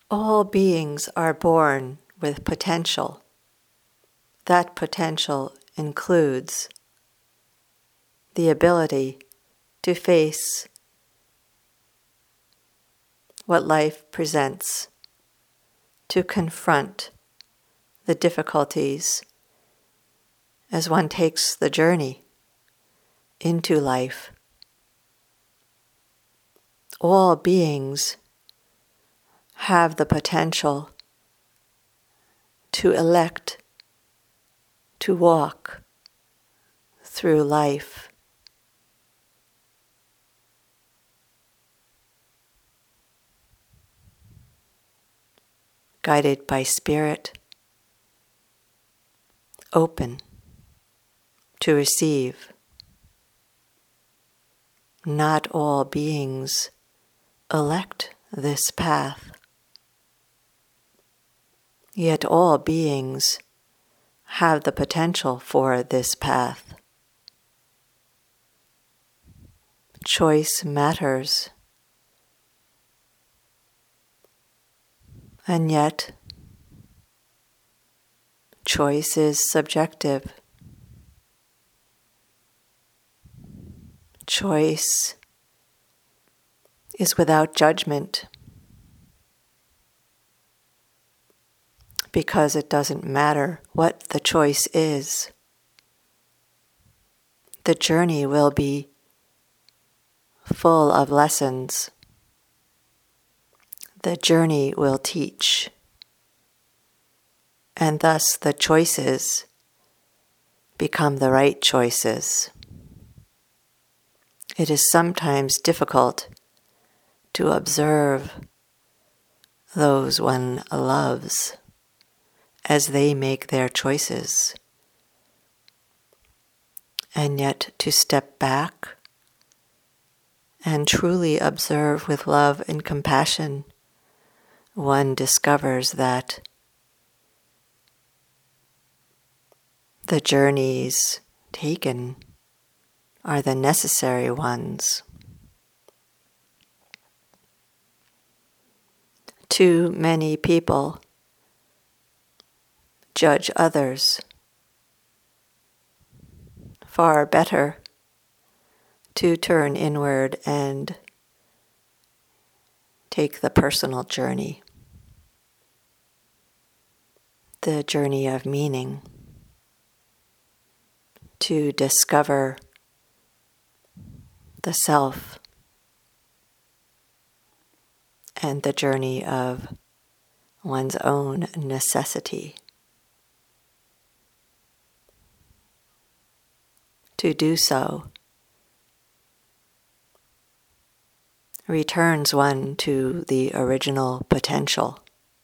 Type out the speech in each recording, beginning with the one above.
All beings are born with potential. That potential includes the ability to face what life presents, to confront the difficulties as one takes the journey into life. All beings have the potential to elect to walk through life guided by spirit, open to receive. Not all beings elect this path, yet all beings have the potential for this path. Choice matters, and yet choice is subjective. Choice is without judgment because it doesn't matter what the choice is. The journey will be full of lessons. The journey will teach, and thus the choices become the right choices. It is sometimes difficult to observe those one loves as they make their choices, and yet to step back and truly observe with love and compassion, one discovers that the journeys taken are the necessary ones. Too many people judge others. Far better to turn inward and take the personal journey, the journey of meaning, to discover the self and the journey of one's own necessity. To do so returns one to the original potential,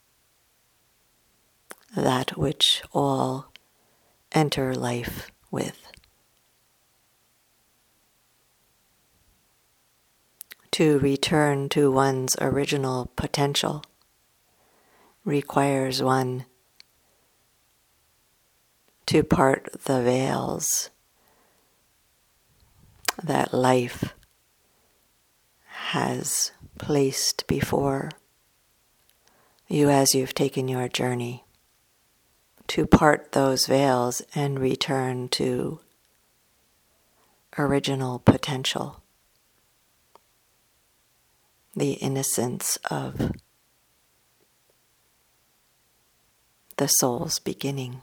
that which all enter life with. To return to one's original potential requires one to part the veils that life has placed before you as you've taken your journey, to part those veils and return to original potential, the innocence of the soul's beginning.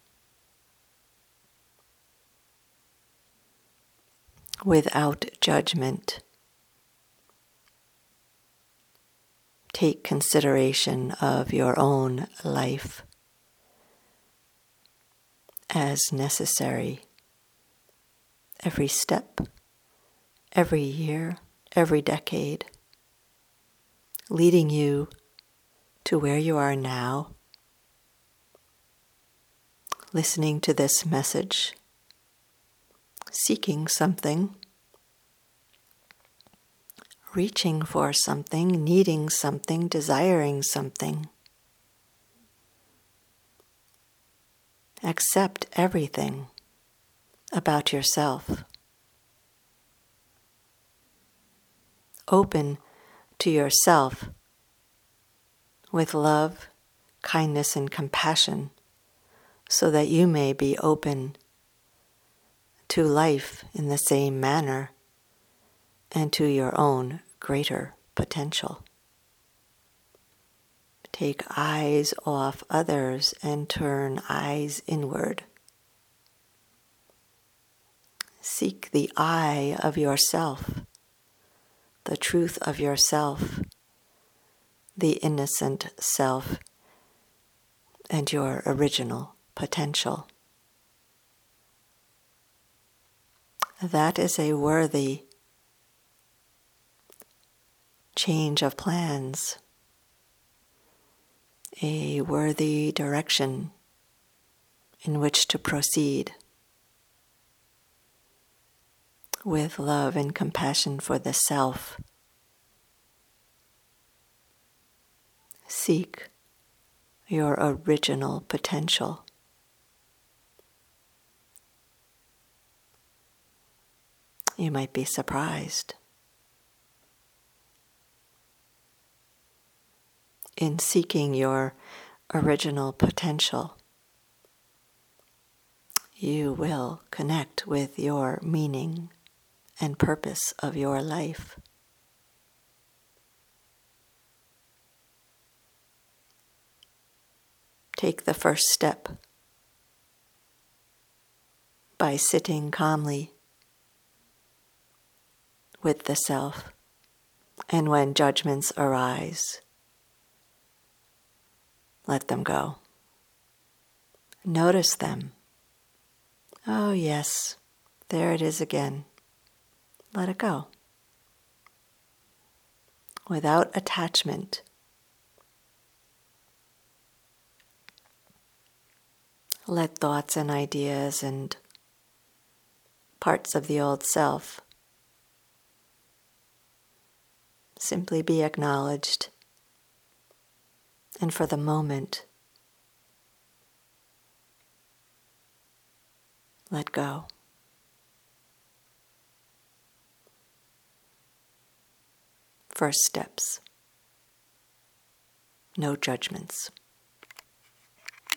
Without judgment, take consideration of your own life as necessary. Every step, every year, every decade, leading you to where you are now, listening to this message, seeking something, reaching for something, needing something, desiring something. Accept everything about yourself. Open to yourself with love, kindness, and compassion, so that you may be open to life in the same manner and to your own greater potential. Take eyes off others and turn eyes inward. Seek the I of yourself, the truth of yourself, the innocent self, and your original potential. That is a worthy change of plans, a worthy direction in which to proceed with love and compassion for the self. Seek your original potential. You might be surprised. In seeking your original potential, you will connect with your meaning and purpose of your life. Take the first step by sitting calmly with the self, and when judgments arise, let them go. Notice them. Oh yes, there it is again. Let it go. Without attachment. Let thoughts and ideas and parts of the old self simply be acknowledged, and for the moment, let go. First steps. No judgments.